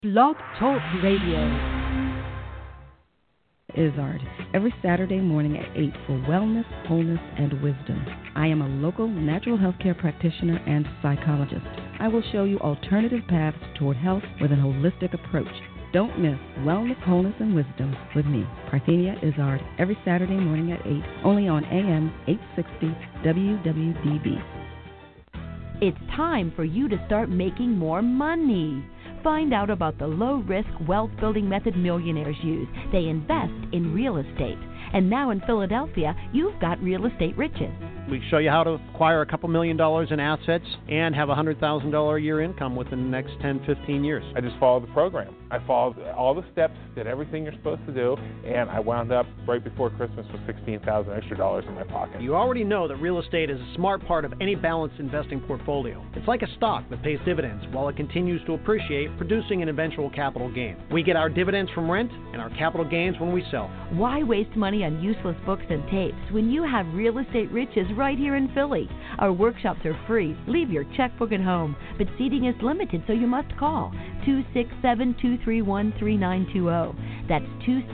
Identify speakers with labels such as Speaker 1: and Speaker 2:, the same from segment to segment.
Speaker 1: Blog Talk Radio.
Speaker 2: Izzard, every Saturday morning at 8 for wellness, wholeness, and wisdom. I am a local natural healthcare practitioner and psychologist. I will show you alternative paths toward health with a holistic approach. Don't miss Wellness, Wholeness, and Wisdom with me, Parthenia Izzard, every Saturday morning at 8, only on AM 860 WWDB.
Speaker 1: It's time for you to start making more money. Find out about the low-risk wealth-building method millionaires use. They invest in real estate. And now in Philadelphia, you've got Real Estate Riches.
Speaker 3: We show you how to acquire a couple $1 million in assets and have a $100,000 a year income within the next 10, 15 years.
Speaker 4: I just followed the program. I followed all the steps, did everything you're supposed to do, and I wound up right before Christmas with $16,000 extra dollars in my pocket.
Speaker 3: You already know that real estate is a smart part of any balanced investing portfolio. It's like a stock that pays dividends while it continues to appreciate, producing an eventual capital gain. We get our dividends from rent and our capital gains when we sell.
Speaker 1: Why waste money on useless books and tapes when you have Real Estate Riches right here in Philly? Our workshops are free. Leave your checkbook at home, but seating is limited, so you must call 267-231-3920. That's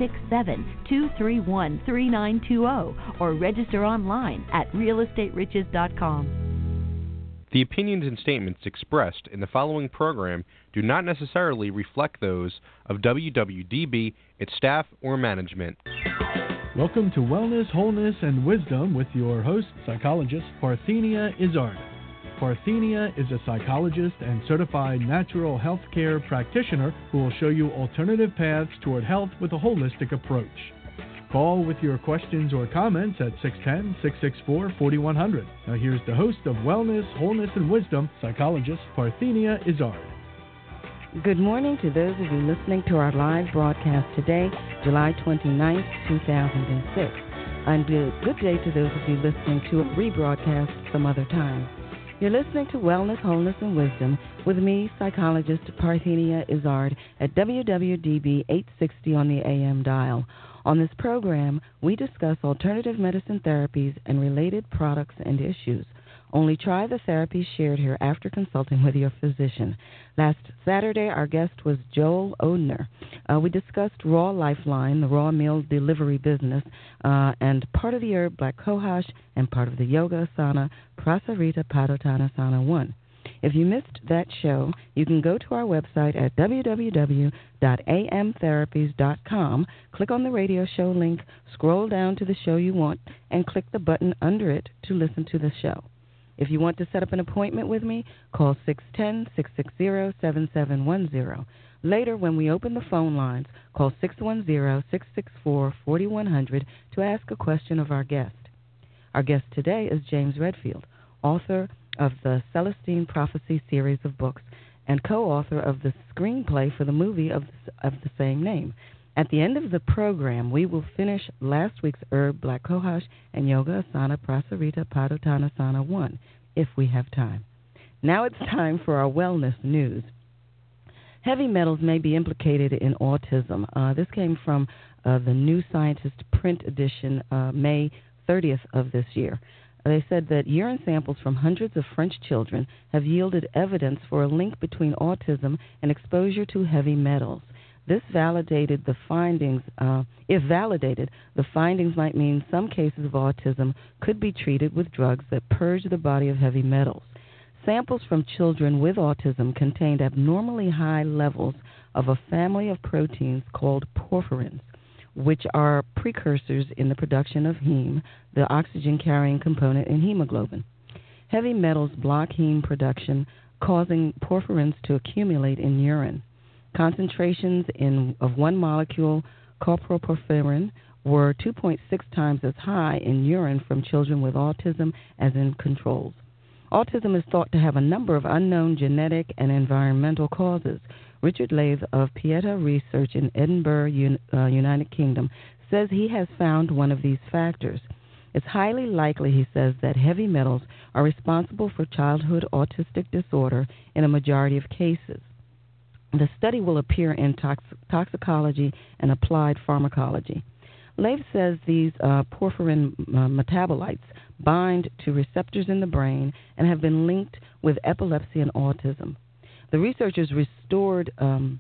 Speaker 1: 267-231-3920, or register online at realestateriches.com.
Speaker 5: The opinions and statements expressed in the following program do not necessarily reflect those of WWDB, its staff, or management.
Speaker 6: Welcome to Wellness, Wholeness, and Wisdom with your host, psychologist Parthenia Izzard. Parthenia is a psychologist and certified natural health care practitioner who will show you alternative paths toward health with a holistic approach. Call with your questions or comments at 610-664-4100. Now here's the host of Wellness, Wholeness, and Wisdom, psychologist Parthenia Izzard.
Speaker 2: Good morning to those of you listening to our live broadcast today, July 29th, 2006. And good day to those of you listening to a rebroadcast some other time. You're listening to Wellness, Wholeness, and Wisdom with me, psychologist Parthenia Izzard, at WWDB 860 on the AM dial. On this program, we discuss alternative medicine therapies and related products and issues. Only try the therapies shared here after consulting with your physician. Last Saturday, our guest was Joel Odner. We discussed Raw Lifeline, the raw meal delivery business, and part of the herb Black Cohosh and part of the Yoga Asana Prasarita Padottanasana 1. If you missed that show, you can go to our website at www.amtherapies.com, click on the radio show link, scroll down to the show you want, and click the button under it to listen to the show. If you want to set up an appointment with me, call 610-660-7710. Later, when we open the phone lines, call 610-664-4100 to ask a question of our guest. Our guest today is James Redfield, author of the Celestine Prophecy series of books and co-author of the screenplay for the movie of the same name. At the end of the program, we will finish last week's herb Black Cohosh and Yoga Asana Prasarita Padottanasana 1, if we have time. Now it's time for our wellness news. Heavy metals may be implicated in autism. This came from the New Scientist print edition, May 30th of this year. They said that urine samples from hundreds of French children have yielded evidence for a link between autism and exposure to heavy metals. This validated the findings. If validated, the findings might mean some cases of autism could be treated with drugs that purge the body of heavy metals. Samples from children with autism contained abnormally high levels of a family of proteins called porphyrins, which are precursors in the production of heme, the oxygen-carrying component in hemoglobin. Heavy metals block heme production, causing porphyrins to accumulate in urine. Concentrations of one molecule, coproporphyrin, were 2.6 times as high in urine from children with autism as in controls. Autism is thought to have a number of unknown genetic and environmental causes. Richard Lathe of Pieta Research in Edinburgh, United Kingdom, says he has found one of these factors. It's highly likely, he says, that heavy metals are responsible for childhood autistic disorder in a majority of cases. The study will appear in toxicology and applied pharmacology. Lathe says these porphyrin metabolites bind to receptors in the brain and have been linked with epilepsy and autism. The researchers restored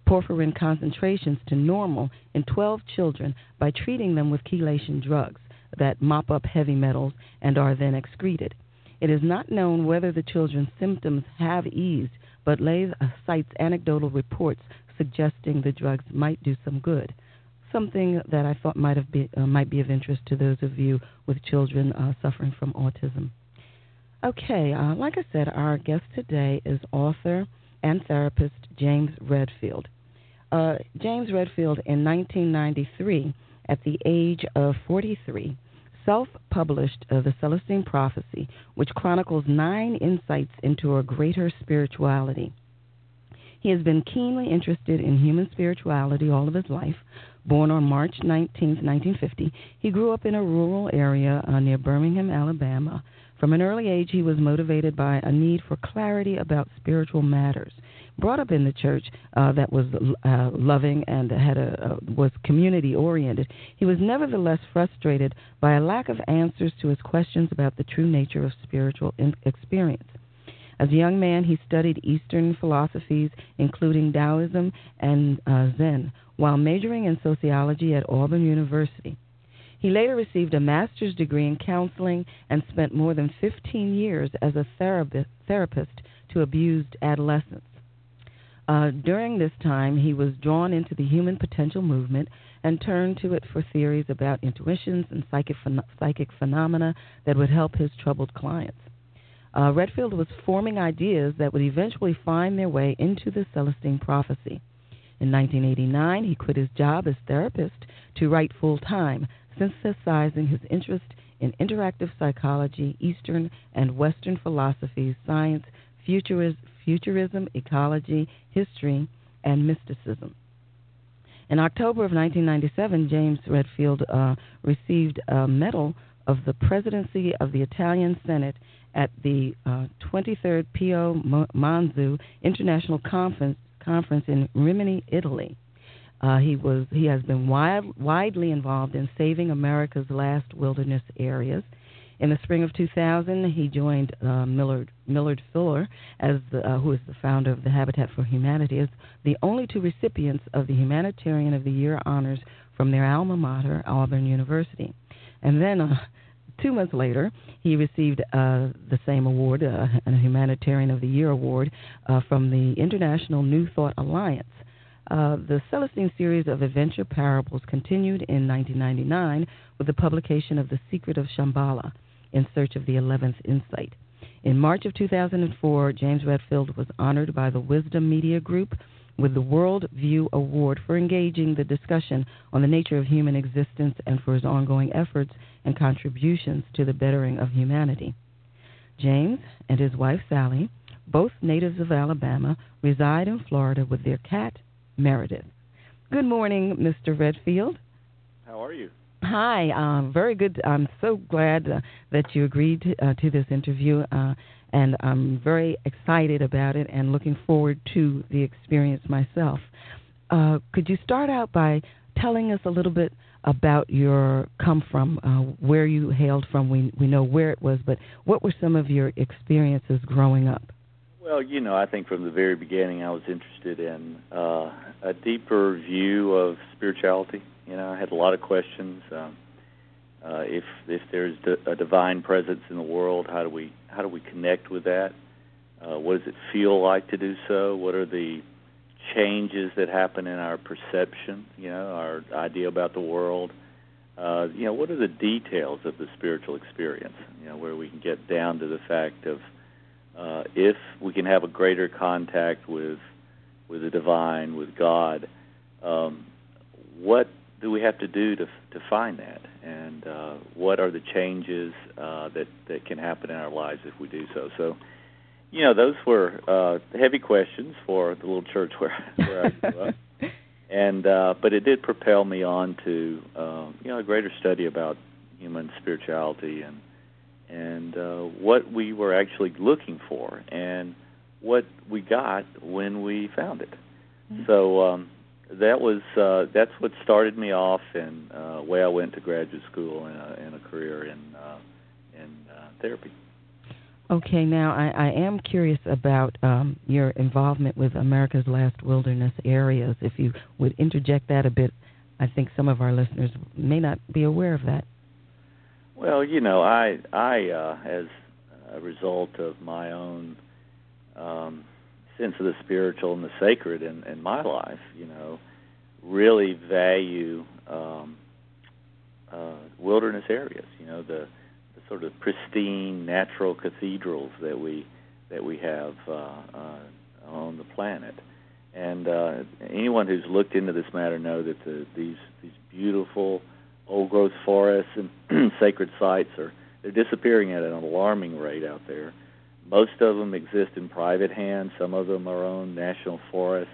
Speaker 2: porphyrin concentrations to normal in 12 children by treating them with chelation drugs that mop up heavy metals and are then excreted. It is not known whether the children's symptoms have eased, but Leith cites anecdotal reports suggesting the drugs might do some good, something that I thought might be of interest to those of you with children suffering from autism. Okay, like I said, our guest today is author and therapist James Redfield. James Redfield, in 1993, at the age of 43, self-published The Celestine Prophecy, which chronicles 9 insights into a greater spirituality. He has been keenly interested in human spirituality all of his life. Born on March 19, 1950, he grew up in a rural area near Birmingham, Alabama. From an early age, he was motivated by a need for clarity about spiritual matters. Brought up in the church that was loving and was community-oriented, he was nevertheless frustrated by a lack of answers to his questions about the true nature of spiritual experience. As a young man, he studied Eastern philosophies, including Taoism and Zen, while majoring in sociology at Auburn University. He later received a master's degree in counseling and spent more than 15 years as a therapist to abused adolescents. During this time, he was drawn into the human potential movement and turned to it for theories about intuitions and psychic phenomena that would help his troubled clients. Redfield was forming ideas that would eventually find their way into the Celestine Prophecy. In 1989, he quit his job as therapist to write full-time, synthesizing his interest in interactive psychology, Eastern and Western philosophies, science, futurism, ecology, history, and mysticism. In October of 1997, James Redfield received a medal of the Presidency of the Italian Senate at the 23rd Pio Manzu International Conference in Rimini, Italy. He has been widely involved in saving America's last wilderness areas. In the spring of 2000, he joined Millard Fuller, who is the founder of the Habitat for Humanity, as the only 2 recipients of the Humanitarian of the Year honors from their alma mater, Auburn University. And then 2 months later, he received the same award, a Humanitarian of the Year award, from the International New Thought Alliance. The Celestine series of adventure parables continued in 1999 with the publication of The Secret of Shambhala, In Search of the 11th Insight. In March of 2004, James Redfield was honored by the Wisdom Media Group with the World View Award for engaging the discussion on the nature of human existence and for his ongoing efforts and contributions to the bettering of humanity. James and his wife Sally, both natives of Alabama, reside in Florida with their cat, Meredith. Good morning, Mr. Redfield.
Speaker 7: How are you?
Speaker 2: Hi, very good. I'm so glad that you agreed to this interview, and I'm very excited about it and looking forward to the experience myself. Could you start out by telling us a little bit about your come from, where you hailed from? We know where it was, but what were some of your experiences growing up?
Speaker 7: Well, I think from the very beginning I was interested in a deeper view of spirituality. I had a lot of questions. If there's a divine presence in the world, how do we connect with that? What does it feel like to do so? What are the changes that happen in our perception? Our idea about the world. What are the details of the spiritual experience? Where we can get down to the fact of if we can have a greater contact with the divine, with God, what do we have to do to find that? And what are the changes that can happen in our lives if we do so? So, those were heavy questions for the little church where I grew up. And but it did propel me on to a greater study about human spirituality and what we were actually looking for and what we got when we found it. Mm-hmm. So that's what started me off and way I went to graduate school and a career in therapy.
Speaker 2: Okay, now I am curious about your involvement with America's Last Wilderness Areas. If you would interject that a bit, I think some of our listeners may not be aware of that.
Speaker 7: Well, I as a result of my own sense of the spiritual and the sacred in my life, really value wilderness areas. The sort of pristine natural cathedrals that we have on the planet. And anyone who's looked into this matter know that these beautiful old-growth forests and sacred sites they're disappearing at an alarming rate out there. Most of them exist in private hands. Some of them are owned national forests.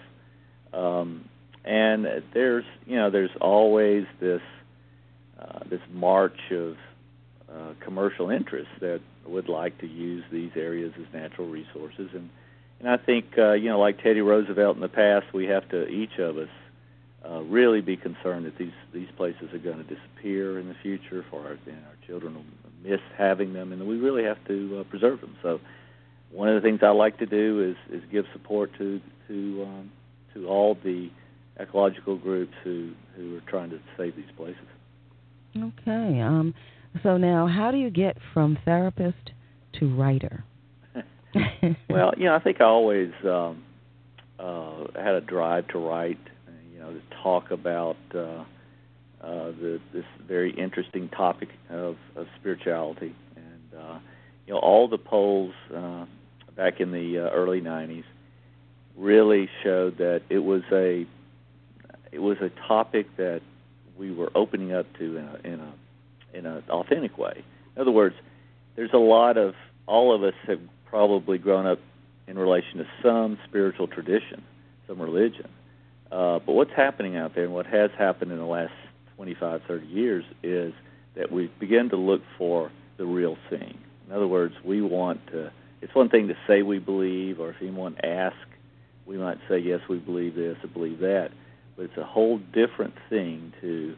Speaker 7: And there's always this march of commercial interests that would like to use these areas as natural resources. And I think, like Teddy Roosevelt in the past, we have to, each of us, really be concerned that these places are going to disappear in the future. Our children will miss having them, and we really have to preserve them. So one of the things I like to do is give support to all the ecological groups who are trying to save these places.
Speaker 2: Okay. So now, how do you get from therapist to writer?
Speaker 7: Well, I think I always had a drive to write, to talk about this very interesting topic of spirituality. And, all the polls back in the early 90s really showed that it was a topic that we were opening up to in an authentic way. In other words, there's all of us have probably grown up in relation to some spiritual tradition, some religion. But what's happening out there, and what has happened in the last 25, 30 years, is that we begin to look for the real thing. In other words, it's one thing to say we believe, or if anyone asks, we might say, yes, we believe this or believe that. But it's a whole different thing to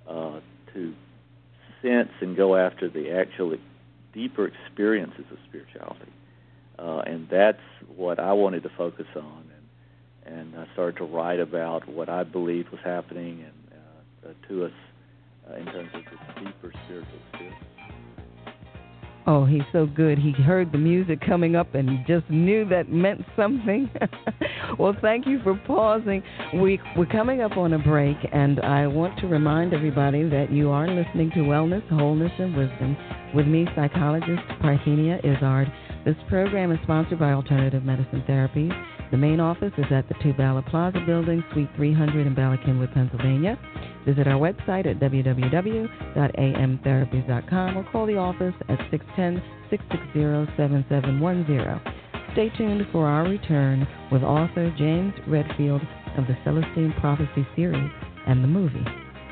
Speaker 7: sense and go after the actual deeper experiences of spirituality. And that's what I wanted to focus on. And I started to write about what I believed was happening to us in terms of this deeper spiritual experience.
Speaker 2: Oh, he's so good. He heard the music coming up and he just knew that meant something. Well, thank you for pausing. We're coming up on a break, and I want to remind everybody that you are listening to Wellness, Wholeness, and Wisdom with me, psychologist Parthenia Izzard. This program is sponsored by Alternative Medicine Therapies. The main office is at the Two Bala Plaza Building, Suite 300 in Bala Cynwyd, Pennsylvania. Visit our website at www.amtherapies.com or call the office at 610-660-7710. Stay tuned for our return with author James Redfield of the Celestine Prophecy series and the movie.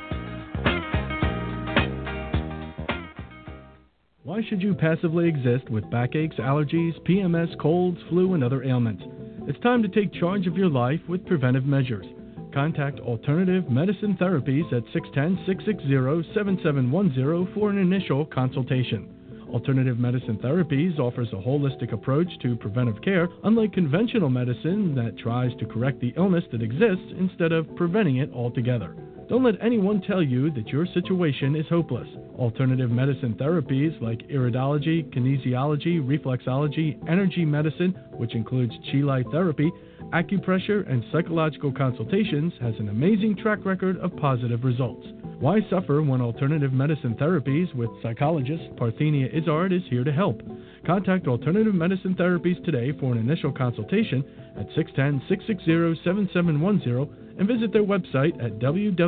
Speaker 6: Why should you passively exist with backaches, allergies, PMS, colds, flu, and other ailments? It's time to take charge of your life with preventive measures. Contact Alternative Medicine Therapies at 610-660-7710 for an initial consultation. Alternative Medicine Therapies offers a holistic approach to preventive care, unlike conventional medicine that tries to correct the illness that exists instead of preventing it altogether. Don't let anyone tell you that your situation is hopeless. Alternative medicine therapies like iridology, kinesiology, reflexology, energy medicine, which includes Chi light therapy, acupressure, and psychological consultations, has an amazing track record of positive results. Why suffer when Alternative Medicine Therapies with psychologist Parthenia Izzard is here to help? Contact Alternative Medicine Therapies today for an initial consultation at 610-660-7710 and visit their website at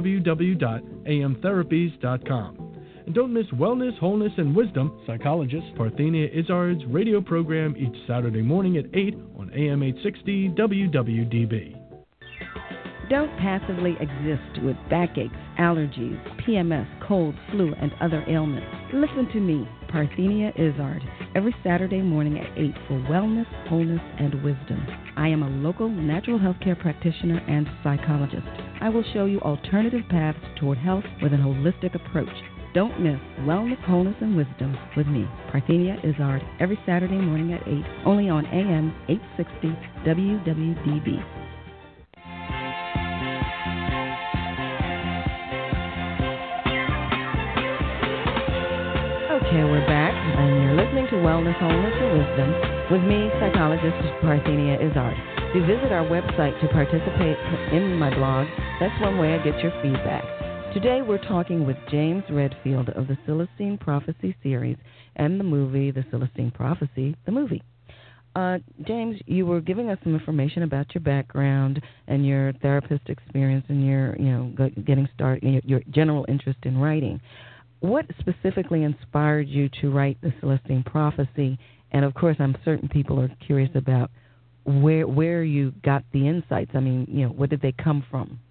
Speaker 6: www.amtherapies.com. And don't miss Wellness, Wholeness, and Wisdom, psychologist Parthenia Izzard's radio program each Saturday morning at 8 on AM 860 WWDB.
Speaker 2: Don't passively exist with backaches, allergies, PMS, cold, flu, and other ailments. Listen to me, Parthenia Izzard, every Saturday morning at 8 for Wellness, Wholeness, and Wisdom. I am a local natural health care practitioner and psychologist. I will show you alternative paths toward health with an holistic approach. Don't miss Wellness, Wholeness, and Wisdom with me, Parthenia Izzard, every Saturday morning at 8, only on AM 860 WWDB. Okay, we're back, and you're listening to Wellness, Wholeness, and Wisdom with me, psychologist Parthenia Izzard. To visit our website to participate in my blog, that's one way I get your feedback. Today we're talking with James Redfield of the Celestine Prophecy series and the movie The Celestine Prophecy, the movie. James, you were giving us some information about your background and your therapist experience and your, getting started, your general interest in writing. What specifically inspired you to write The Celestine Prophecy? And of course, I'm certain people are curious about where you got the insights. I mean, where did they come from?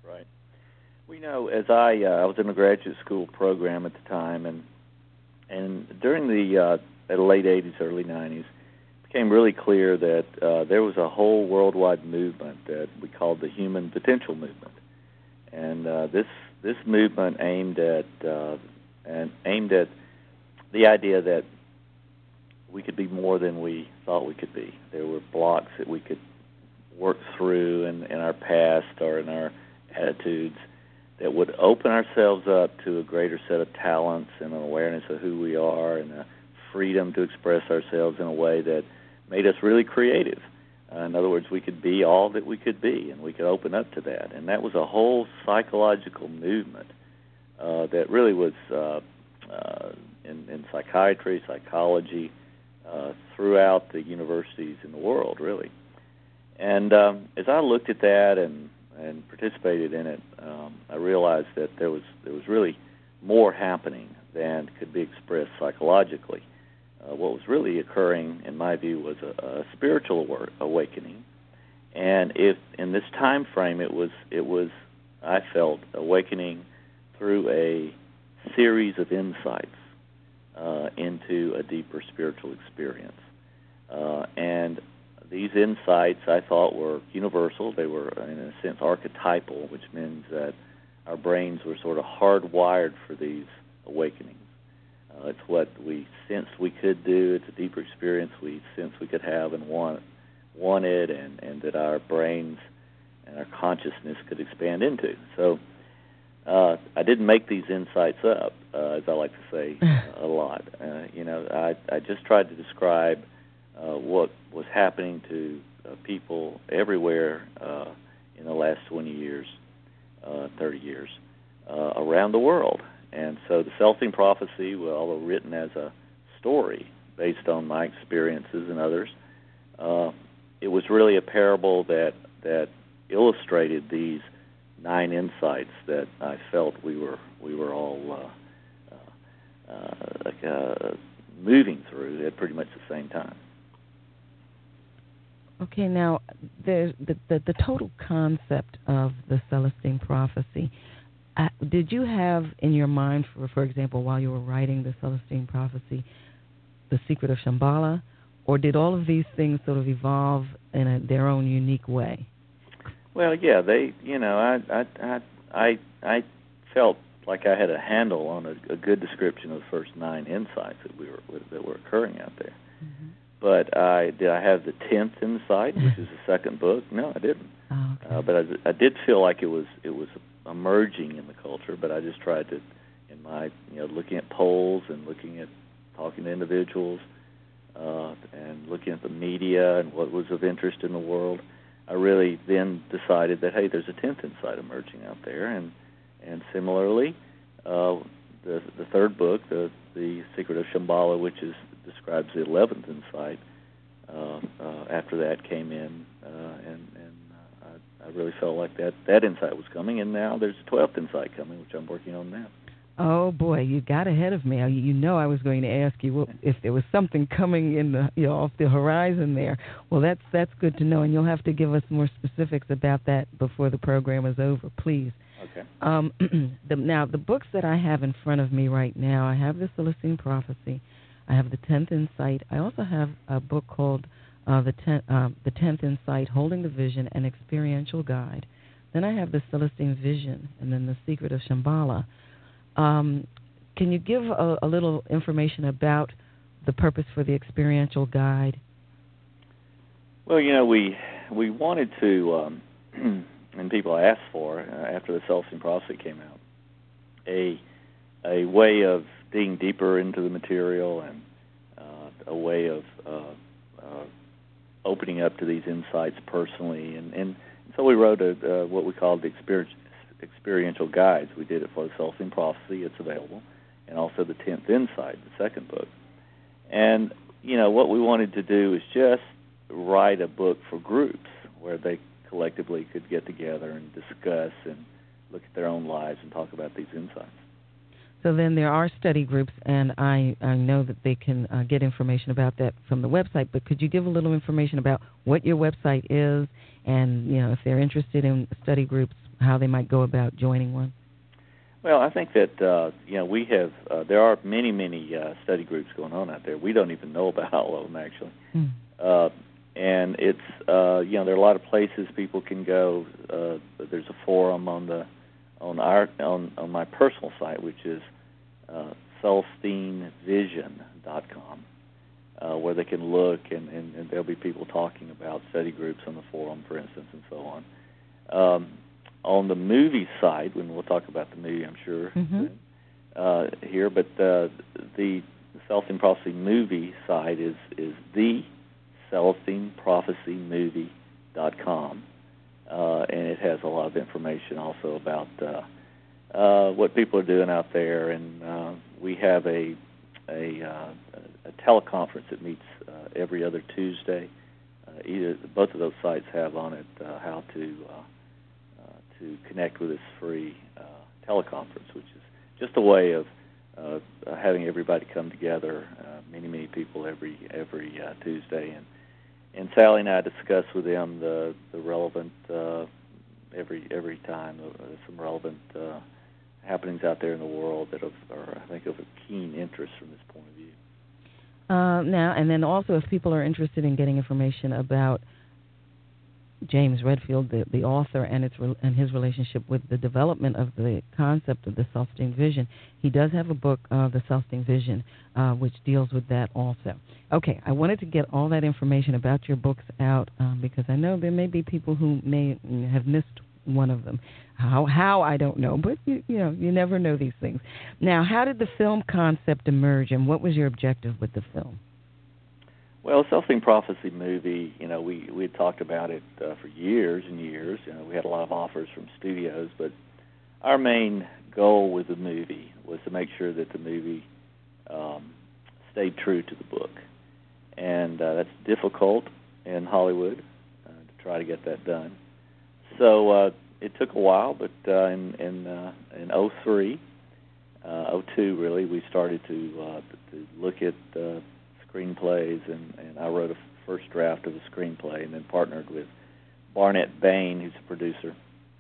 Speaker 7: As I was in a graduate school program at the time, and during the late 80s, early 90s, it became really clear that there was a whole worldwide movement that we called the Human Potential Movement, and this movement aimed at the idea that we could be more than we thought we could be. There were blocks that we could work through in our past or in our attitudes that would open ourselves up to a greater set of talents and an awareness of who we are and a freedom to express ourselves in a way that made us really creative. In other words, we could be all that we could be, and we could open up to that. And that was a whole psychological movement that really was in psychiatry, psychology, throughout the universities in the world, really. And as I looked at that and participated in it, I realized that there was really more happening than could be expressed psychologically. What was really occurring, in my view, was a spiritual awakening, and if in this time frame, it was I felt awakening through a series of insights into a deeper spiritual experience, and these insights, I thought, were universal. They were, in a sense, archetypal, which means that our brains were sort of hardwired for these awakenings. It's what we sensed we could do. It's a deeper experience we sensed we could have and wanted, and that our brains and our consciousness could expand into. So I didn't make these insights up, as I like to say a lot. I just tried to describe what was happening to people everywhere in the last 20 years, 30 years, around the world. And so the Celestine Prophecy, although written as a story based on my experiences and others, it was really a parable that illustrated these 9 insights that I felt we were all moving through at pretty much the same time.
Speaker 2: Okay, now the total concept of the Celestine Prophecy. Did you have in your mind, for example, while you were writing the Celestine Prophecy, the Secret of Shambhala, or did all of these things sort of evolve in their own unique way?
Speaker 7: Well, yeah, I felt like I had a handle on a good description of the first 9 insights that were occurring out there. Mm-hmm. But did I have the 10th insight, which is the second book? No, I didn't.
Speaker 2: Oh, okay.
Speaker 7: But I did feel like it was emerging in the culture. But I just tried to, in my looking at polls and talking to individuals, and looking at the media and what was of interest in the world, I really then decided that hey, there's a 10th insight emerging out there, and similarly, the third book, the Secret of Shambhala, which describes the 11th insight. After that came in, and I really felt like that insight was coming, and now there's a 12th insight coming, which I'm working on now.
Speaker 2: Oh boy, you got ahead of me. I was going to ask you if there was something coming in off the horizon there. Well, that's good to know, and you'll have to give us more specifics about that before the program is over, please.
Speaker 7: Okay.
Speaker 2: Now, the books that I have in front of me right now, I have the Celestine Prophecy. I have the 10th Insight. I also have a book called the 10th Insight, Holding the Vision, an Experiential Guide. Then I have the Celestine Vision, and then the Secret of Shambhala. can you give a little information about the purpose for the experiential guide?
Speaker 7: Well, we wanted to, and people asked for after the Celestine Prophecy came out, a way of digging deeper into the material and a way of opening up to these insights personally, and so we wrote what we called the experiential guides. We did it for the Celestine Prophecy; it's available, and also the 10th Insight, the second book. And what we wanted to do is just write a book for groups where they collectively could get together and discuss and look at their own lives and talk about these insights.
Speaker 2: So then there are study groups, and I know that they can get information about that from the website, but could you give a little information about what your website is and, if they're interested in study groups, how they might go about joining one?
Speaker 7: Well, I think that, we have, there are many study groups going on out there. We don't even know about all of them, actually. And it's, there are a lot of places people can go. There's a forum on my personal site, which is CelestineVision.com, where they can look, and there'll be people talking about study groups on the forum, for instance, and so on. On the movie side, when we'll talk about the movie, I'm sure, here, but the Celestine Prophecy movie side is the CelestineProphecyMovie.com, and it has a lot of information also about what people are doing out there, and we have a teleconference that meets every other Tuesday. Both of those sites have on it how to connect with this free teleconference, which is just a way of having everybody come together, many people every Tuesday, and Sally and I discuss with them the relevant every time some relevant happenings out there in the world that are, I think, of a keen interest from this point of view.
Speaker 2: Now, and then also, if people are interested in getting information about James Redfield, the author, and his relationship with the development of the concept of the Celestine Vision, he does have a book, The Celestine Vision, which deals with that also. Okay, I wanted to get all that information about your books out because I know there may be people who may have missed one of them. How I don't know, but you never know these things. Now, how did the film concept emerge, and what was your objective with the film?
Speaker 7: Well, Celestine Prophecy movie, we had talked about it for years and years. We had a lot of offers from studios, but our main goal with the movie was to make sure that the movie stayed true to the book. And that's difficult in Hollywood to try to get that done. So it took a while, but in 2003, 2002 really, we started to look at screenplays, and I wrote a first draft of the screenplay, and then partnered with Barnett Bain, who's a producer,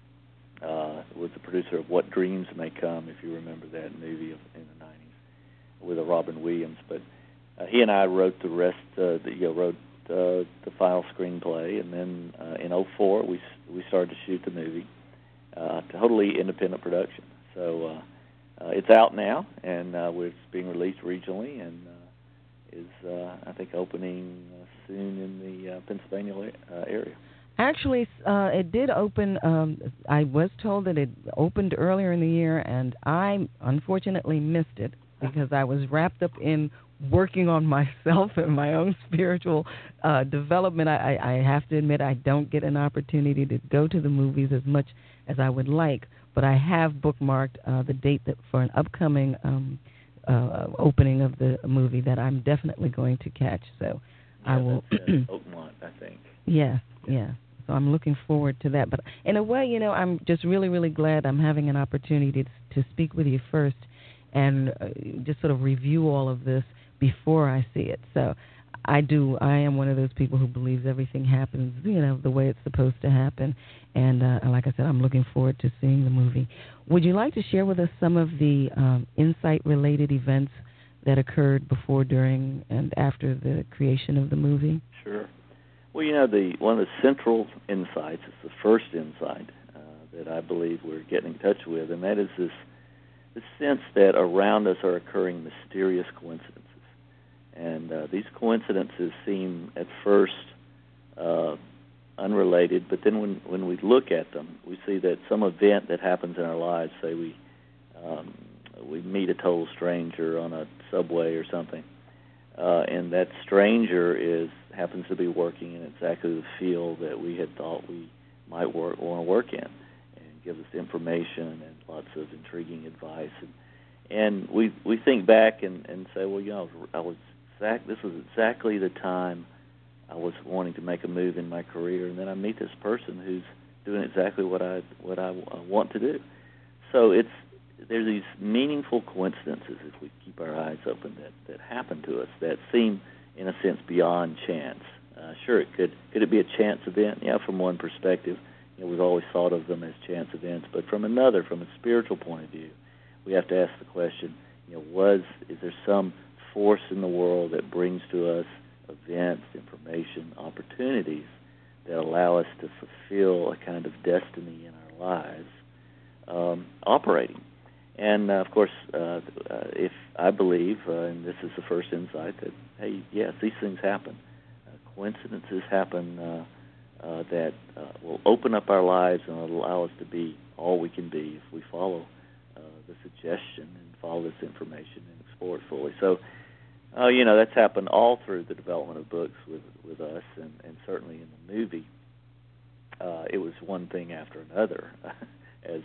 Speaker 7: was the producer of What Dreams May Come, if you remember that movie in the 90s, with Robin Williams. But he and I wrote the rest, wrote the final screenplay, and then in 2004 we started to shoot the movie, totally independent production. So it's out now, and it's being released regionally, and is I think opening soon in the Pennsylvania area.
Speaker 2: Actually, it did open. I was told that it opened earlier in the year, and I unfortunately missed it because I was wrapped up in working on myself and my own spiritual development. I have to admit I don't get an opportunity to go to the movies as much as I would like, but I have bookmarked the date for an upcoming opening of the movie that I'm definitely going to catch. So I will.
Speaker 7: Oakmont, I think.
Speaker 2: Yeah. So I'm looking forward to that. But in a way, I'm just really, really glad I'm having an opportunity to speak with you first and just sort of review all of this before I see it. So I am one of those people who believes everything happens, the way it's supposed to happen. And like I said, I'm looking forward to seeing the movie. Would you like to share with us some of the insight-related events that occurred before, during, and after the creation of the movie?
Speaker 7: Sure. Well, one of the central insights is the first insight that I believe we're getting in touch with, and that is this the sense that around us are occurring mysterious coincidences. And these coincidences seem at first unrelated, but then when we look at them, we see that some event that happens in our lives, say we meet a total stranger on a subway or something, and that stranger happens to be working in exactly the field that we had thought we might want to work in, and give us information and lots of intriguing advice. And we think back and say, well, this was exactly the time I was wanting to make a move in my career, and then I meet this person who's doing exactly what I want to do. So there's these meaningful coincidences, if we keep our eyes open, that happen to us that seem, in a sense, beyond chance. Sure, could it be a chance event? Yeah, from one perspective, we've always thought of them as chance events, but from another, from a spiritual point of view, we have to ask the question: is there some force in the world that brings to us events, information, opportunities that allow us to fulfill a kind of destiny in our lives operating? And, of course, if I believe, and this is the first insight, that, hey, yes, these things happen. Coincidences happen that will open up our lives and allow us to be all we can be if we follow the suggestion and follow this information and explore it fully. So, that's happened all through the development of books with us, and certainly in the movie. It was one thing after another, as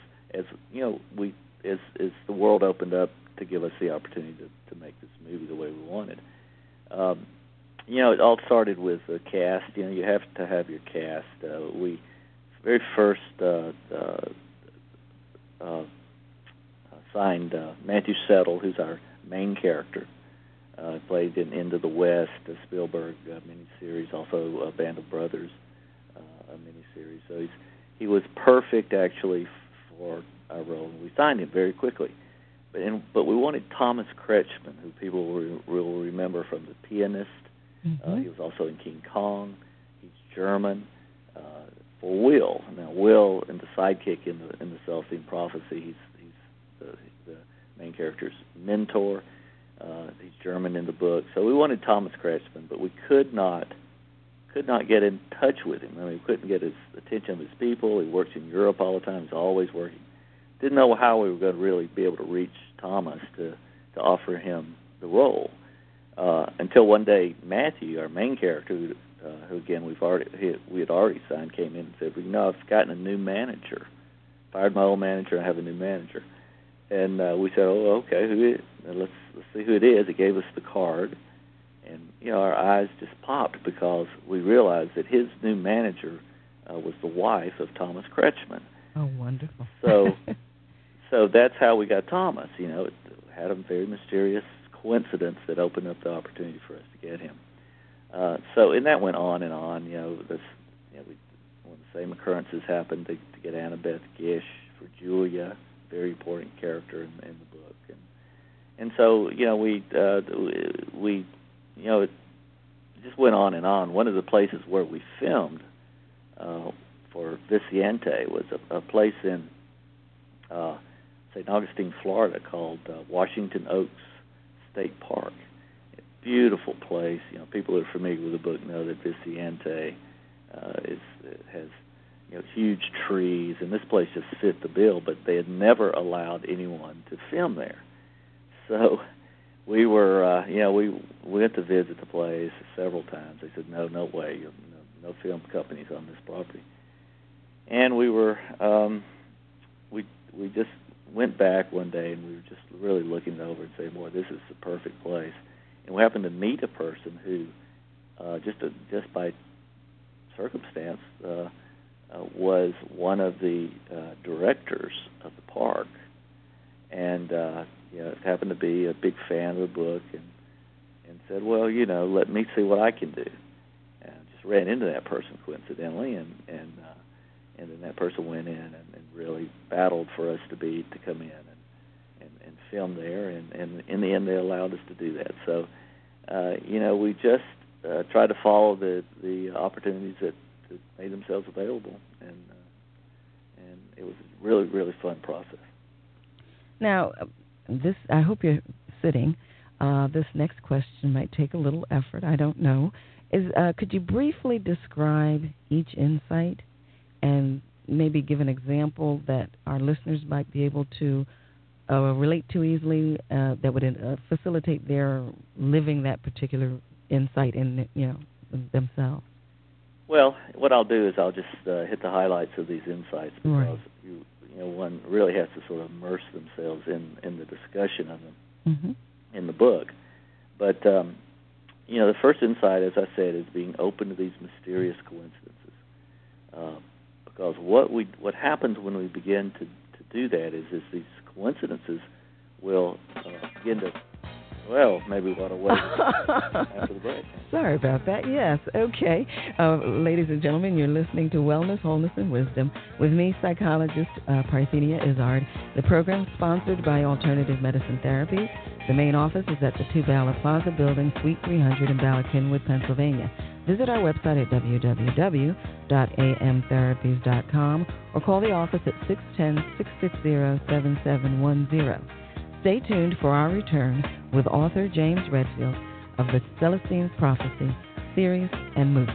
Speaker 7: the world opened up to give us the opportunity to make this movie the way we wanted. It all started with the cast. You have to have your cast. We very first signed Matthew Settle, who's our main character. Played in Into the West, a Spielberg miniseries, also a Band of Brothers a miniseries. So he was perfect, actually, for our role, and we signed him very quickly. But we wanted Thomas Kretschmann, who people will remember from The Pianist.
Speaker 2: Mm-hmm.
Speaker 7: He was also in King Kong. He's German. For Will, now Will, and the sidekick in the Celestine Prophecy, he's the main character's mentor. He's German in the book. So we wanted Thomas Kretschmann, but we could not get in touch with him. We couldn't get his attention of his people. He works in Europe all the time. He's always working. Didn't know how we were going to really be able to reach Thomas to offer him the role. Until one day, Matthew, our main character, who again we had already signed, came in and said, I've gotten a new manager. Fired my old manager, I have a new manager. And we said, okay, who is it? Let's see who it is. He gave us the card, and our eyes just popped because we realized that his new manager was the wife of Thomas Kretschmann.
Speaker 2: Oh, wonderful!
Speaker 7: So that's how we got Thomas. It had a very mysterious coincidence that opened up the opportunity for us to get him. And that went on and on. When the same occurrences happened to get Annabeth Gish for Julia. Very important character in the book, and so it just went on and on. One of the places where we filmed for Viciente was a place in St. Augustine, Florida, called Washington Oaks State Park. A beautiful place. People who are familiar with the book know that Viciente has huge trees, and this place just fit the bill, but they had never allowed anyone to film there. So we were, we went to visit the place several times. They said, no way, no film companies on this property. And we were, we just went back one day, and we were just really looking it over and saying, boy, this is the perfect place. And we happened to meet a person who, just by circumstance, was one of the directors of the park, and happened to be a big fan of the book, and said, well, let me see what I can do. And I just ran into that person coincidentally, and then that person went in and really battled for us to come in and film there, and in the end they allowed us to do that. So we just tried to follow the opportunities that made themselves available, and it was a really, really fun process.
Speaker 2: Now, this, I hope you're sitting. This next question might take a little effort. I don't know. Could you briefly describe each insight and maybe give an example that our listeners might be able to relate to easily, that would facilitate their living that particular insight in themselves?
Speaker 7: Well, what I'll do is I'll just hit the highlights of these insights, because one really has to sort of immerse themselves in the discussion of them in the book. But the first insight, as I said, is being open to these mysterious coincidences. Because what happens when we begin to do that is these coincidences will begin to, maybe we'll wait after the break.
Speaker 2: Sorry about that. Yes. Okay. Ladies and gentlemen, you're listening to Wellness, Wholeness, and Wisdom with me, psychologist Parthenia Izzard. The program is sponsored by Alternative Medicine Therapies. The main office is at the Two Bala Plaza Building, Suite 300 in Bala Cynwyd, Pennsylvania. Visit our website at www.amtherapies.com or call the office at 610-660-7710. Stay tuned for our return with author James Redfield of the Celestine Prophecy series and movie.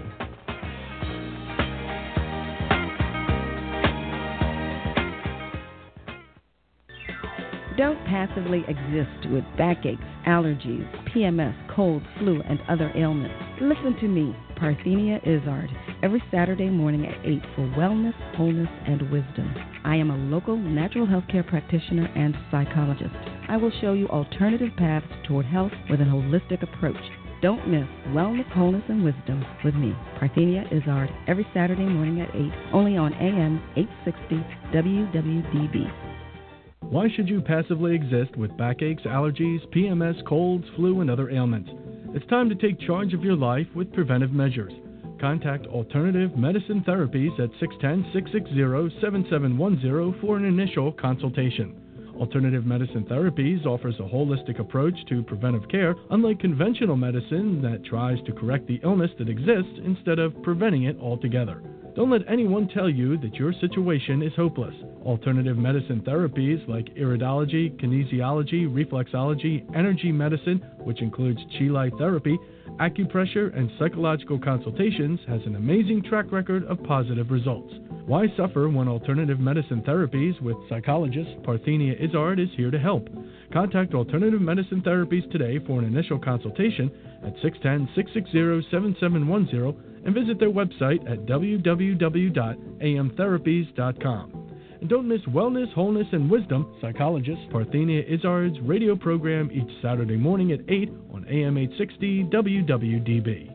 Speaker 2: Don't passively exist with backaches, allergies, PMS, cold, flu, and other ailments. Listen to me, Parthenia Izzard, every Saturday morning at 8 for Wellness, Wholeness, and Wisdom. I am a local natural health care practitioner and psychologist. I will show you alternative paths toward health with an holistic approach. Don't miss Wellness, Wholeness, and Wisdom with me, Parthenia Izzard, every Saturday morning at 8, only on AM 860 WWDB.
Speaker 6: Why should you passively exist with backaches, allergies, PMS, colds, flu, and other ailments? It's time to take charge of your life with preventive measures. Contact Alternative Medicine Therapies at 610-660-7710 for an initial consultation. Alternative Medicine Therapies offers a holistic approach to preventive care, unlike conventional medicine that tries to correct the illness that exists instead of preventing it altogether. Don't let anyone tell you that your situation is hopeless. Alternative medicine therapies like iridology, kinesiology, reflexology, energy medicine, which includes Chi Light therapy, acupressure, and psychological consultations, has an amazing track record of positive results. Why suffer when Alternative Medicine Therapies with psychologist Parthenia Izzard is here to help? Contact Alternative Medicine Therapies today for an initial consultation at 610-660-7710 and visit their website at www.amtherapies.com. And don't miss Wellness, Wholeness, and Wisdom, psychologist Parthenia Izzard's radio program each Saturday morning at 8 on AM 860 WWDB.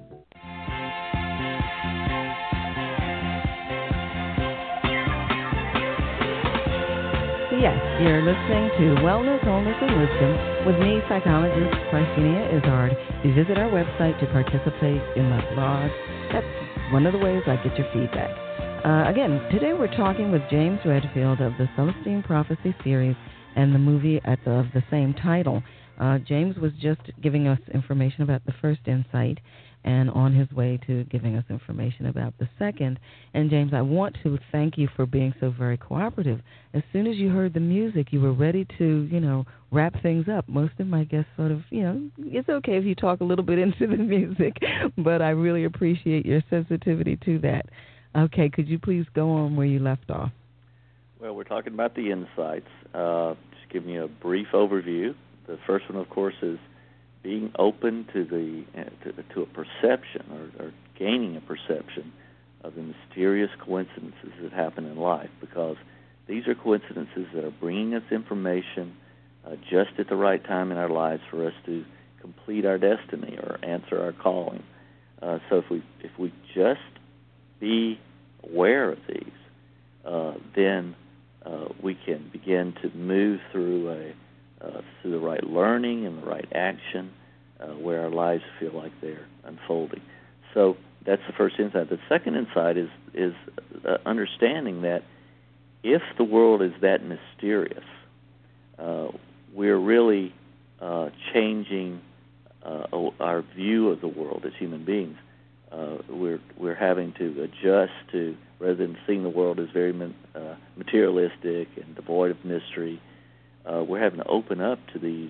Speaker 2: Yes, you're listening to Wellness, Wholeness, and Wisdom with me, psychologist Parthenia Izzard. You visit our website to participate in my blog. That's one of the ways I get your feedback. Again, today we're talking with James Redfield of the Celestine Prophecy series and the movie of the same title. James was just giving us information about the first insight and on his way to giving us information about the second. And James, I want to thank you for being so very cooperative. As soon as you heard the music, you were ready to, wrap things up. Most of my guests sort of, it's okay if you talk a little bit into the music, but I really appreciate your sensitivity to that. Okay, could you please go on where you left off?
Speaker 7: Well, we're talking about the insights. Just giving you a brief overview. The first one, of course, is being open to a perception or gaining a perception of the mysterious coincidences that happen in life, because these are coincidences that are bringing us information just at the right time in our lives for us to complete our destiny or answer our calling. So if we just be aware of these, then we can begin to move through the right learning and the right action, where our lives feel like they're unfolding. So that's the first insight. The second insight is understanding that if the world is that mysterious, we're really changing our view of the world as human beings. We're having to adjust to, rather than seeing the world as very materialistic and devoid of mystery, we're having to open up to these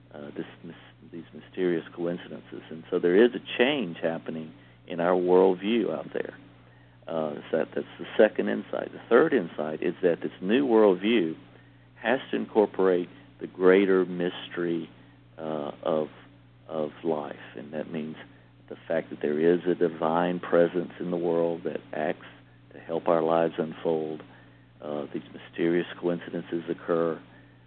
Speaker 7: mysterious coincidences. And so there is a change happening in our worldview out there. That's the second insight. The third insight is that this new worldview has to incorporate the greater mystery of life, and that means the fact that there is a divine presence in the world that acts to help our lives unfold. These mysterious coincidences occur,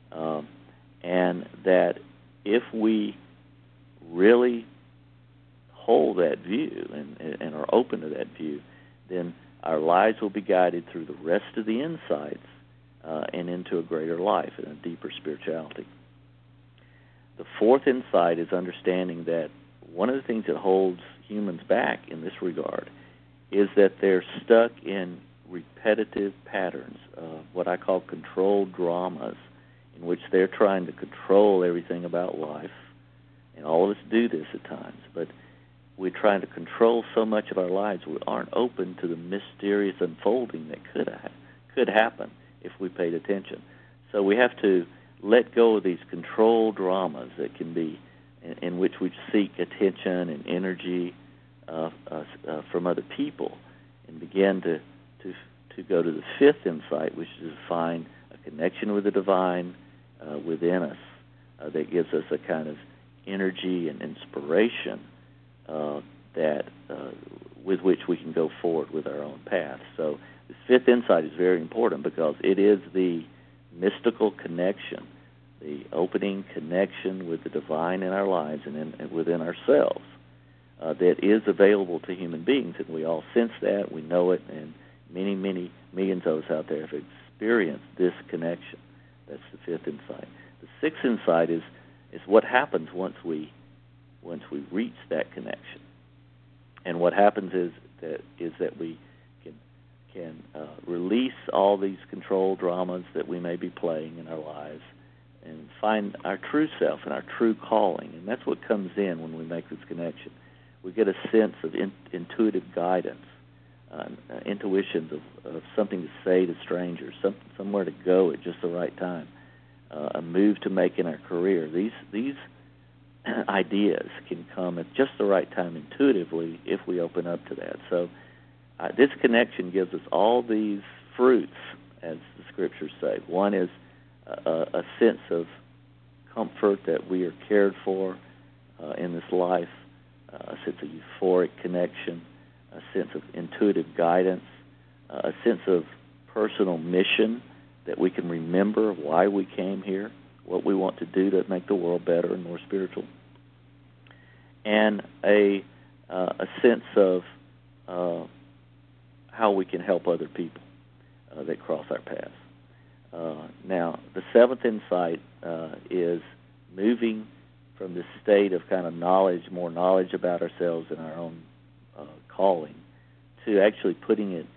Speaker 7: and that if we really hold that view and are open to that view, then our lives will be guided through the rest of the insights and into a greater life and a deeper spirituality. The fourth insight is understanding that one of the things that holds humans back in this regard is that they're stuck in repetitive patterns, what I call controlled dramas, in which they're trying to control everything about life. And all of us do this at times, but we're trying to control so much of our lives we aren't open to the mysterious unfolding that could happen if we paid attention. So we have to let go of these control dramas that can be in which we seek attention and energy from other people, and begin to go to the fifth insight, which is to find a connection with the divine within us that gives us a kind of energy and inspiration that with which we can go forward with our own path. So the fifth insight is very important because it is the mystical connection, the opening connection with the divine in our lives and within ourselves that is available to human beings, and we all sense that, we know it, and many millions of us out there have experienced this connection. That's the fifth insight. The sixth insight is what happens once we reach that connection. And what happens is that we can release all these control dramas that we may be playing in our lives and find our true self and our true calling. And that's what comes in when we make this connection. We get a sense of intuitive guidance, intuitions of something to say to strangers, somewhere to go at just the right time, a move to make in our career. These ideas can come at just the right time intuitively if we open up to that. So this connection gives us all these fruits, as the scriptures say. One is a sense of comfort that we are cared for in this life, a sense of euphoric connection, a sense of intuitive guidance, a sense of personal mission that we can remember why we came here, what we want to do to make the world better and more spiritual, and a sense of how we can help other people that cross our paths. Now, the seventh insight is moving from this state of kind of more knowledge about ourselves and our own calling, to actually putting it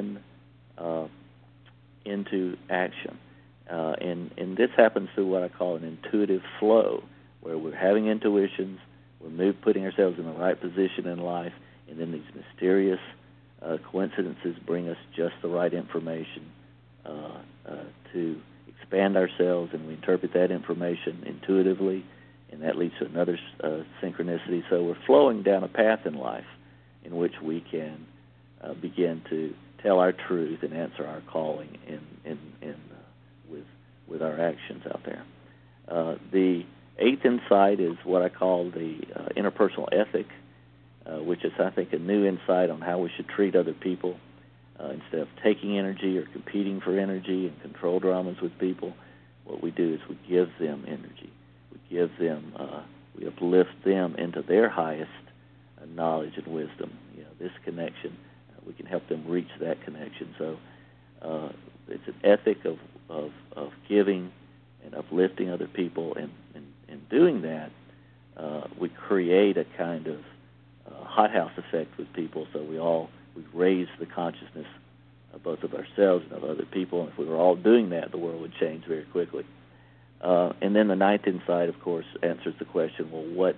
Speaker 7: into action. And this happens through what I call an intuitive flow, where we're having intuitions, we're putting ourselves in the right position in life, and then these mysterious coincidences bring us just the right information to expand ourselves, and we interpret that information intuitively, and that leads to another synchronicity. So we're flowing down a path in life in which we can begin to tell our truth and answer our calling with our actions out there. The eighth insight is what I call the interpersonal ethic, which is, I think, a new insight on how we should treat other people. Instead of taking energy or competing for energy and control dramas with people, what we do is we give them energy. We uplift them into their highest knowledge and wisdom. This connection, we can help them reach that connection. So it's an ethic of giving and uplifting other people, and in doing that, we create a kind of hothouse effect with people. So we raise the consciousness of both of ourselves and of other people. And if we were all doing that, the world would change very quickly. And then the ninth insight, of course, answers the question: well,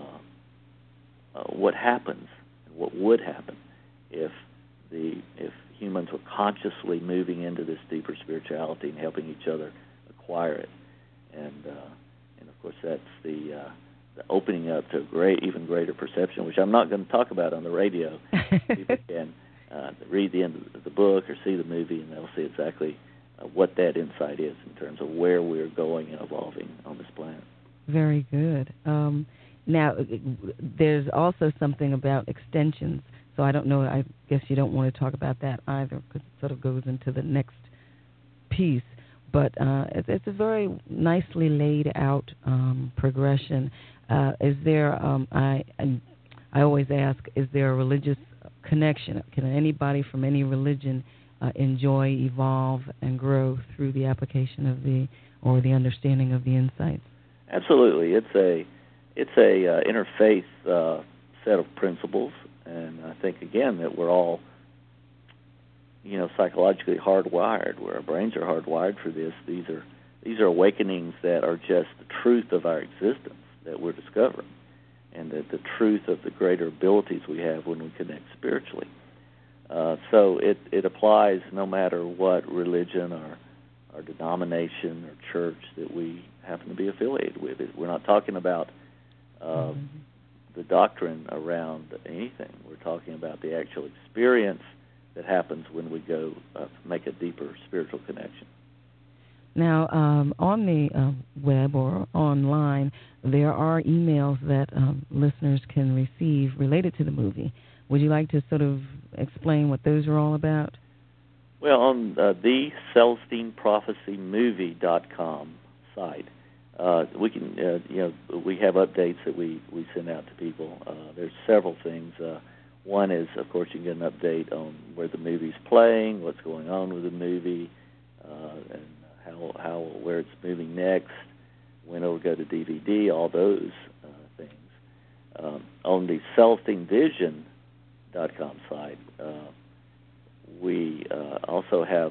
Speaker 7: what happens, and what would happen if humans are consciously moving into this deeper spirituality and helping each other acquire it. And of course, that's the opening up to even greater perception, which I'm not going to talk about on the radio. People can read the end of the book or see the movie, and they'll see exactly what that insight is in terms of where we're going and evolving on this planet.
Speaker 2: Very good. Now, there's also something about extensions. So I don't know, I guess you don't want to talk about that either, because it sort of goes into the next piece. But it's a very nicely laid out progression. Is there, I always ask, is there a religious connection? Can anybody from any religion enjoy, evolve, and grow through the application of the understanding of the insights?
Speaker 7: Absolutely. It's a interfaith set of principles, and I think again that we're all, psychologically hardwired. Where our brains are hardwired for this. These are awakenings that are just the truth of our existence that we're discovering, and that the truth of the greater abilities we have when we connect spiritually. So it applies no matter what religion or denomination or church that we happen to be affiliated with. We're not talking about the doctrine around anything. We're talking about the actual experience that happens when we go make a deeper spiritual connection.
Speaker 2: Now, on the web or online, there are emails that listeners can receive related to the movie. Would you like to sort of explain what those are all about?
Speaker 7: Well, on the CelestineProphecyMovie.com site, we can, we have updates that we send out to people. There's several things. One is, of course, you can get an update on where the movie's playing, what's going on with the movie, and where it's moving next, when it'll go to DVD, all those things. On the CelestineVision.com site, we also have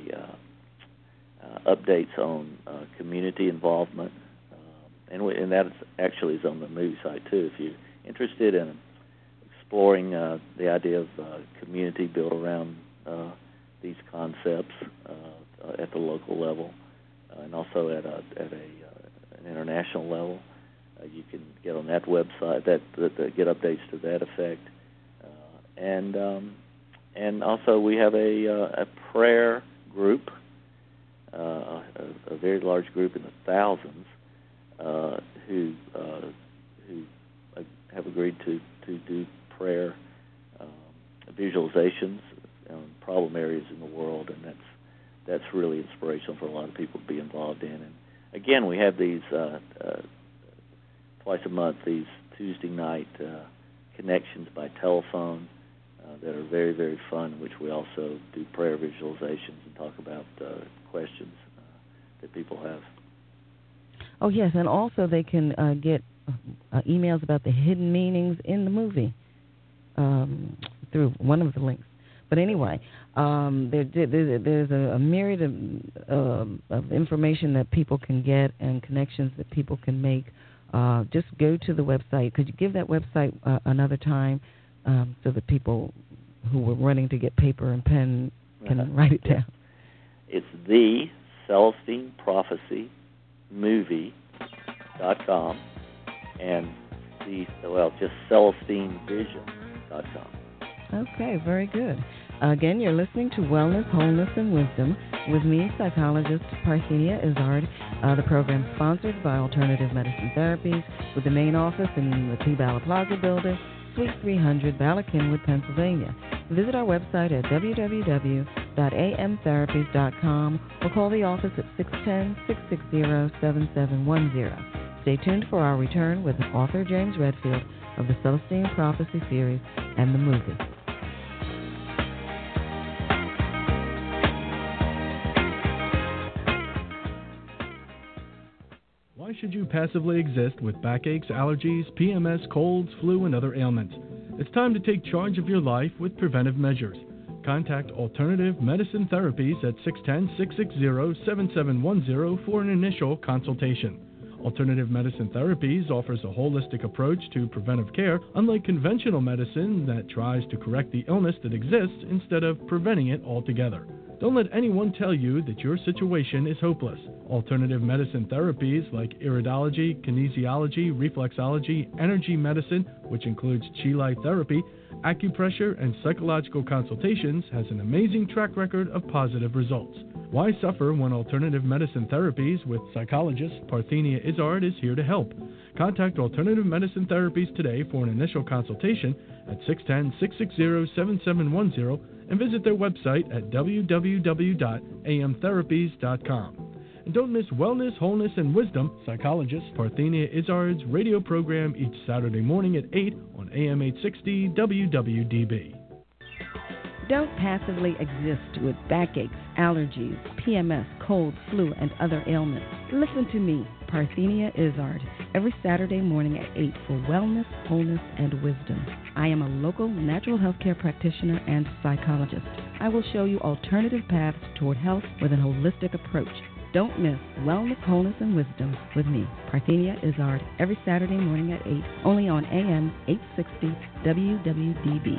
Speaker 7: updates on community involvement, and that actually is on the movie site too. If you're interested in exploring the idea of community built around these concepts at the local level, and also at an international level, you can get on that website that get updates to that effect, and also we have a prayer group, a very large group in the thousands, who have agreed to do prayer visualizations on problem areas in the world, and that's really inspirational for a lot of people to be involved in. And again, we have these twice a month, these Tuesday night connections by telephone that are very, very fun, in which we also do prayer visualizations and talk about questions that people have.
Speaker 2: Oh, yes, and also they can get emails about the hidden meanings in the movie through one of the links. But anyway, there's a myriad of information that people can get and connections that people can make. Just go to the website. Could you give that website another time so that people who were running to get paper and pen can write it down?
Speaker 7: It's the CelestineProphecyMovie.com and just CelestineVision.com.
Speaker 2: Okay, very good. Again, you're listening to Wellness, Wholeness, and Wisdom with me, psychologist Parthenia Izzard. The program is sponsored by Alternative Medicine Therapies with the main office in the T-Bala Plaza building, Suite 300, Bala Cynwyd, Pennsylvania. Visit our website at www.amtherapies.com or call the office at 610-660-7710. Stay tuned for our return with author James Redfield of the Celestine Prophecy series and the movie.
Speaker 6: Why should you passively exist with backaches, allergies, PMS, colds, flu, and other ailments? It's time to take charge of your life with preventive measures. Contact Alternative Medicine Therapies at 610-660-7710 for an initial consultation. Alternative Medicine Therapies offers a holistic approach to preventive care, unlike conventional medicine that tries to correct the illness that exists instead of preventing it altogether. Don't let anyone tell you that your situation is hopeless. Alternative medicine therapies like iridology, kinesiology, reflexology, energy medicine, which includes Chi Light therapy, acupressure, and psychological consultations, has an amazing track record of positive results. Why suffer when Alternative Medicine Therapies with psychologist Parthenia Izzard is here to help? Contact Alternative Medicine Therapies today for an initial consultation at 610-660-7710 and visit their website at www.amtherapies.com. And don't miss Wellness, Wholeness, and Wisdom, psychologist Parthenia Izzard's radio program each Saturday morning at 8 on AM 860 WWDB.
Speaker 2: Don't passively exist with backaches, allergies, PMS, cold, flu, and other ailments. Listen to me, Parthenia Izzard, every Saturday morning at 8 for Wellness, Wholeness, and Wisdom. I am a local natural health care practitioner and psychologist. I will show you alternative paths toward health with an holistic approach. Don't miss Wellness, Wholeness, and Wisdom with me, Parthenia Izzard, every Saturday morning at 8, only on AM 860 WWDB.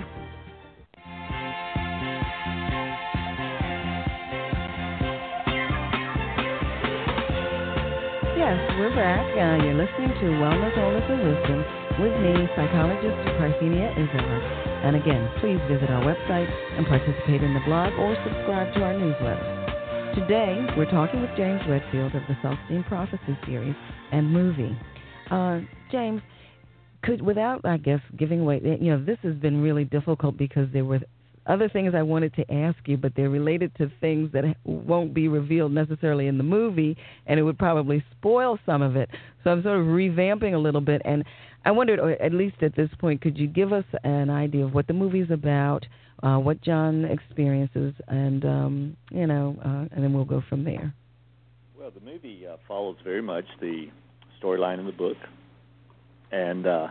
Speaker 2: Yes, we're back. You're listening to Wellness, Wholeness, and Wisdom with me, psychologist Parthenia Izzard. And again, please visit our website and participate in the blog or subscribe to our newsletter. Today, we're talking with James Redfield of the Self-Esteem Prophecy series and movie. James, without, I guess, giving away, this has been really difficult because there were other things I wanted to ask you, but they're related to things that won't be revealed necessarily in the movie, and it would probably spoil some of it. So I'm sort of revamping a little bit, and I wondered, or at least at this point, could you give us an idea of what the movie's about, what John experiences, and and then we'll go from there.
Speaker 7: Well, the movie follows very much the storyline in the book, and to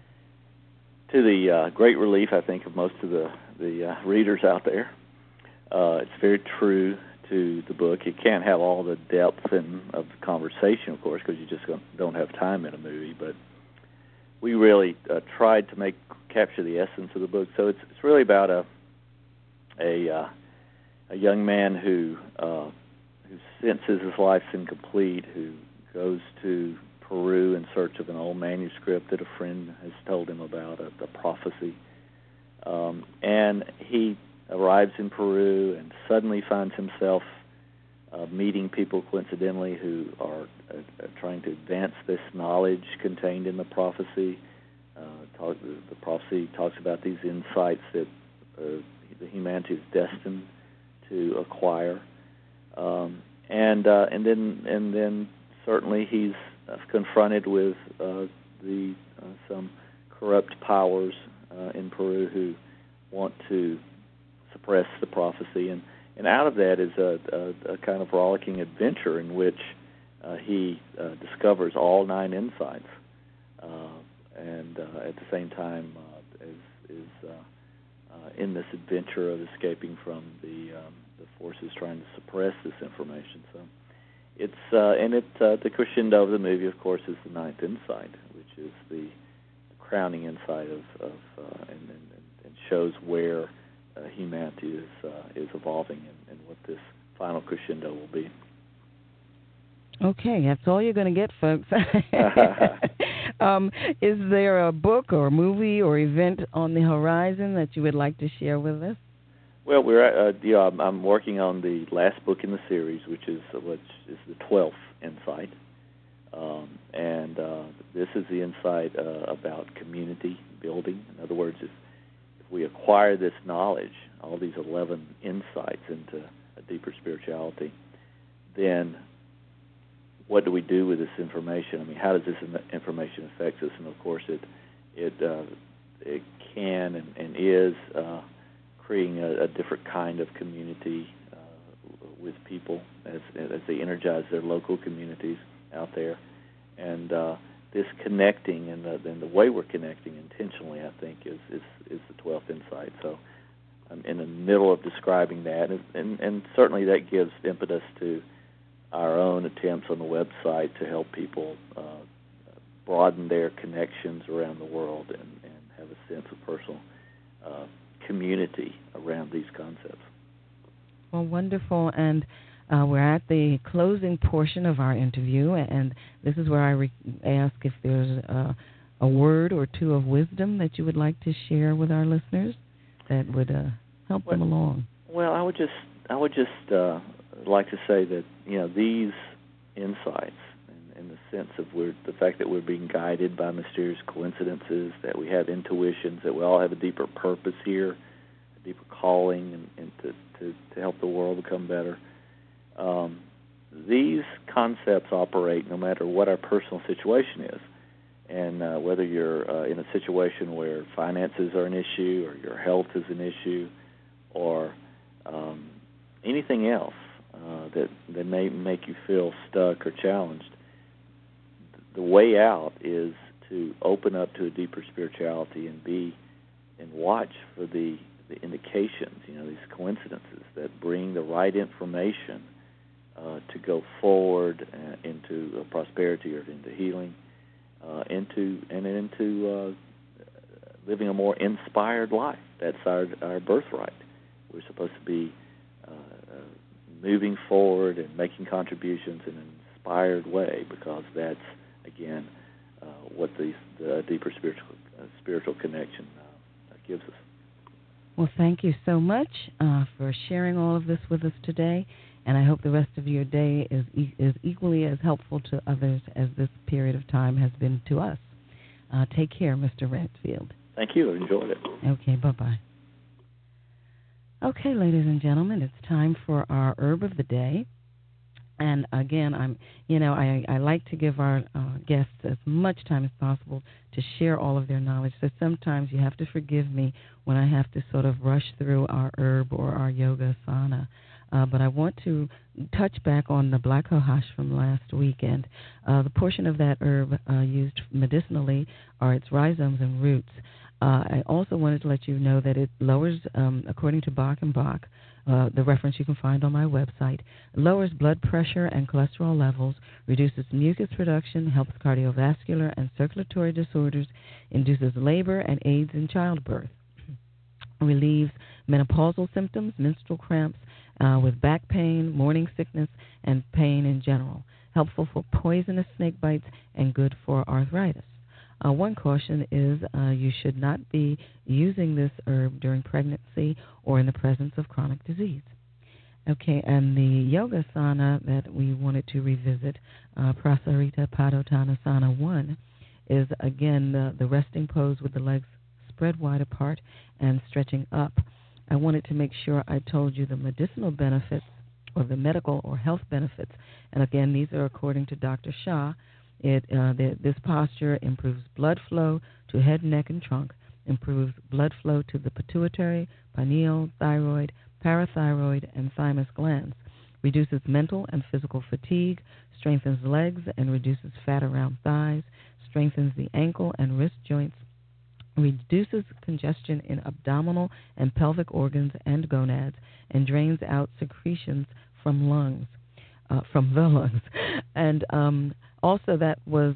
Speaker 7: the great relief, I think, of most of the readers out there, it's very true to the book. It can't have all the depth of the conversation, of course, because you just don't have time in a movie. But we really tried to capture the essence of the book. So it's really about a young man who senses his life's incomplete, who goes to Peru in search of an old manuscript that a friend has told him about, a prophecy. And he arrives in Peru and suddenly finds himself meeting people coincidentally who are trying to advance this knowledge contained in the prophecy. The prophecy talks about these insights that the humanity is destined to acquire, and then certainly he's confronted with some corrupt powers in Peru who want to suppress the prophecy, and out of that is a kind of rollicking adventure in which he discovers all 9 insights, and at the same time is in this adventure of escaping from the forces trying to suppress this information. So it's the crescendo of the movie, of course, is the 9th insight, which is the crowning insight and shows where humanity is evolving and what this final crescendo will be.
Speaker 2: Okay, that's all you're going to get, folks. Is there a book or movie or event on the horizon that you would like to share with us?
Speaker 7: Well, I'm working on the last book in the series, which is the 12th insight, and this is the insight about community building. In other words, if we acquire this knowledge, all these 11 insights into a deeper spirituality, then what do we do with this information? I mean, how does this information affect us? And of course, it can and is creating a different kind of community with people as they energize their local communities out there. And this connecting and the way we're connecting intentionally, I think, is the 12th insight. So I'm in the middle of describing that, and certainly that gives impetus to our own attempts on the website to help people broaden their connections around the world and have a sense of personal community around these concepts.
Speaker 2: Well, wonderful. And we're at the closing portion of our interview, and this is where I ask if there's a word or two of wisdom that you would like to share with our listeners that would help them along.
Speaker 7: Well, I would just like to say that these insights, in the sense of the fact that we're being guided by mysterious coincidences, that we have intuitions, that we all have a deeper purpose here, a deeper calling, and to help the world become better. These concepts operate no matter what our personal situation is. And whether you're in a situation where finances are an issue, or your health is an issue, or anything else that may make you feel stuck or challenged, the way out is to open up to a deeper spirituality and watch for the indications, these coincidences that bring the right information to go forward into prosperity or into healing. Into living a more inspired life. That's our birthright. We're supposed to be moving forward and making contributions in an inspired way, because that's, again, what the deeper spiritual connection gives us.
Speaker 2: Well, thank you so much for sharing all of this with us today, and I hope the rest of your day is equally as helpful to others as this period of time has been to us. Take care, Mr. Redfield.
Speaker 7: Thank you. I enjoyed it.
Speaker 2: Okay, bye-bye. Okay, ladies and gentlemen, it's time for our herb of the day. And again, I like to give our guests as much time as possible to share all of their knowledge. So sometimes you have to forgive me when I have to sort of rush through our herb or our yoga asana. But I want to touch back on the black cohosh from last weekend. The portion of that herb used medicinally are its rhizomes and roots. I also wanted to let you know that it lowers, according to Bach and Bach, the reference you can find on my website, lowers blood pressure and cholesterol levels, reduces mucus production, helps cardiovascular and circulatory disorders, induces labor, and aids in childbirth. Relieves menopausal symptoms, menstrual cramps, with back pain, morning sickness, and pain in general. Helpful for poisonous snake bites and good for arthritis. One caution is you should not be using this herb during pregnancy or in the presence of chronic disease. Okay, and the yoga asana that we wanted to revisit, Prasarita Padottanasana 1, is again the resting pose with the legs spread wide apart and stretching up. I wanted to make sure I told you the medicinal benefits or the medical or health benefits. And again, these are according to Dr. Shah. This posture improves blood flow to head, neck, and trunk, improves blood flow to the pituitary, pineal, thyroid, parathyroid, and thymus glands, reduces mental and physical fatigue, strengthens legs and reduces fat around thighs, strengthens the ankle and wrist joints, reduces congestion in abdominal and pelvic organs and gonads, and drains out secretions from the lungs. And also that was,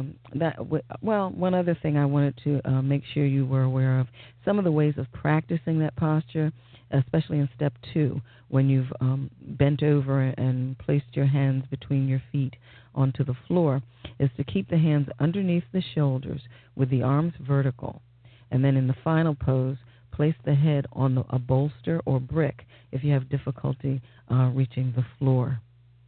Speaker 2: one other thing I wanted to make sure you were aware of, some of the ways of practicing that posture, especially in step 2, when you've bent over and placed your hands between your feet onto the floor, is to keep the hands underneath the shoulders with the arms vertical. And then in the final pose, place the head on a bolster or brick if you have difficulty reaching the floor.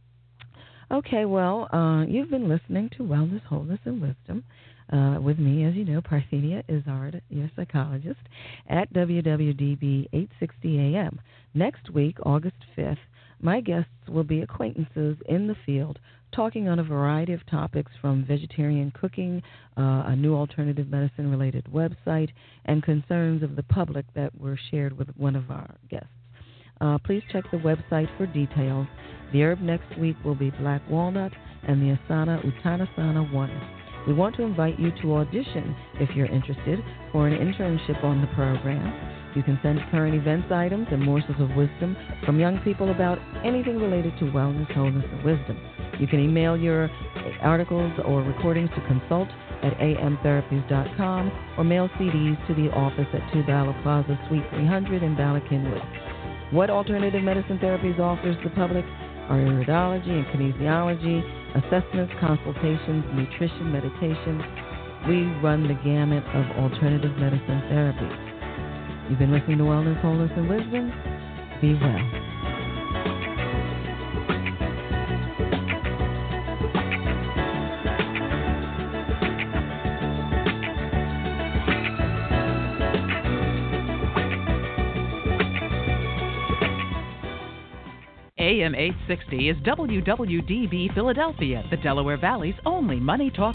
Speaker 2: Okay, well, you've been listening to Wellness, Wholeness, and Wisdom with me, as you know, Parthenia Izzard, your psychologist, at WWDB 860 AM. Next week, August 5th, my guests will be acquaintances in the field talking on a variety of topics from vegetarian cooking, a new alternative medicine-related website, and concerns of the public that were shared with one of our guests. Please check the website for details. The herb next week will be black walnut, and the asana Uttanasana 1. We want to invite you to audition if you're interested for an internship on the program. You can send current events items and morsels of wisdom from young people about anything related to wellness, wholeness, and wisdom. You can email your articles or recordings to consult at amtherapies.com or mail CDs to the office at 2 Bala Plaza, Suite 300 in Bala Cynwyd. What alternative medicine therapies offers the public are iridology and kinesiology, assessments, consultations, nutrition, meditation. We run the gamut of alternative medicine therapies. You've been listening to Wellness, Wholeness, and Wisdom. Be well.
Speaker 8: AM 860 is WWDB Philadelphia, the Delaware Valley's only Money Talk